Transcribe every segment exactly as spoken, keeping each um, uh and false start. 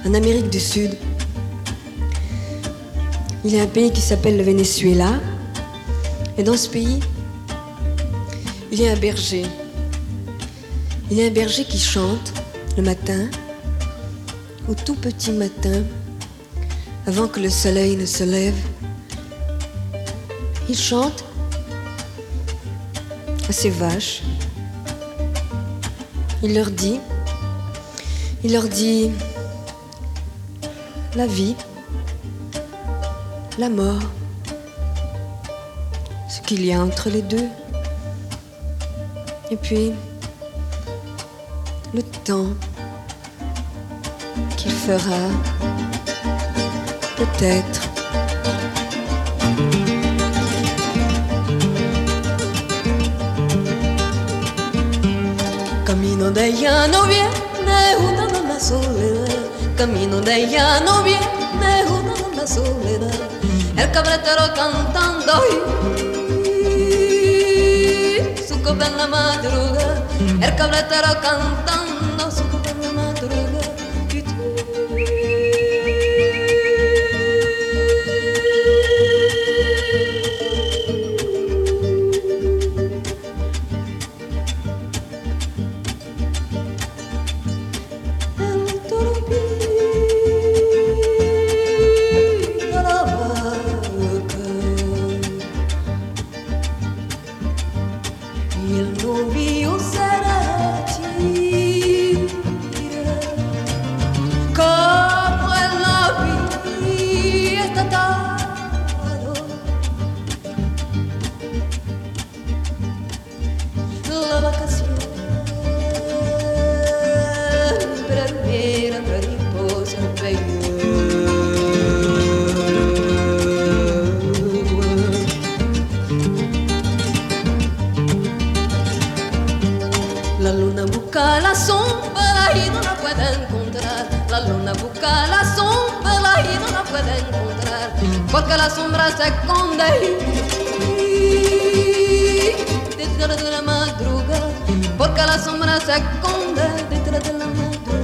en Amérique du Sud. Il y a un pays qui s'appelle le Venezuela. Et dans ce pays, il y a un berger. Il y a un berger qui chante le matin, au tout petit matin, avant que le soleil ne se lève. Il chante à ses vaches. Il leur dit, il leur dit la vie, la mort, ce qu'il y a entre les deux. Et puis, le temps qu'il fera, peut-être. Camino de ella no viene una de la soledad. Camino de ella no viene una de la soledad. El cabretero cantando y su copla en la madrugada. El cabretero cantando su copla en la madrugada. Y tú, la luna busca la sombra y no la puede encontrar. La luna busca la sombra y no la puede encontrar. Porque la sombra se esconde detrás de la madrugada. Porque la sombra se esconde detrás de la madrugada.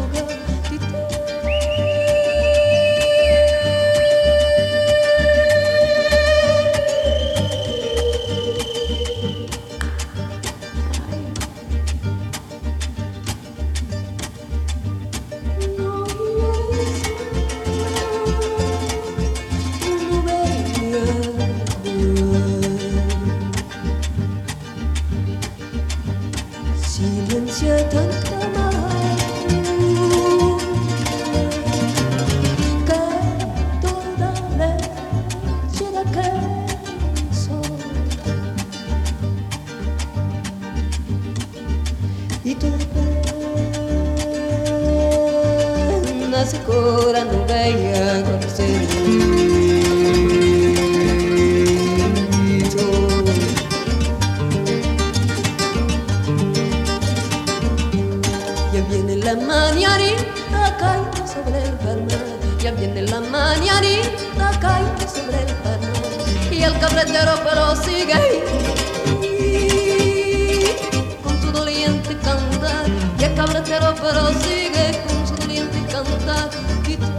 Silencia tanta amargura que toda leche de queso y tu pena se cora no veía conocer. La mañanita cae sobre el palmar, ya viene la mañanita cae sobre el palmar, y el cabretero pero sigue con su doliente cantar, y el cabretero pero sigue con su doliente cantar. Y tú,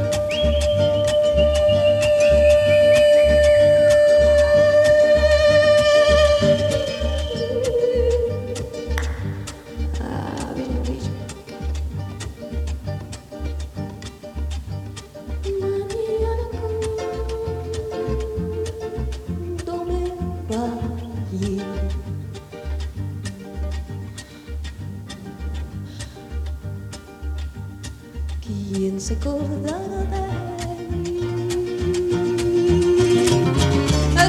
¿quién se acordará de mí? Es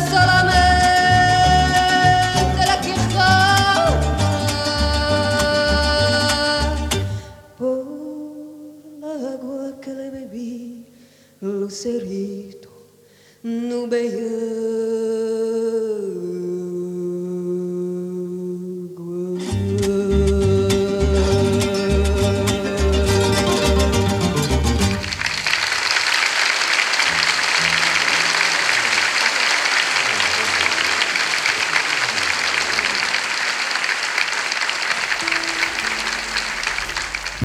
solamente la queja por la agua que le bebí, lucerito, nube.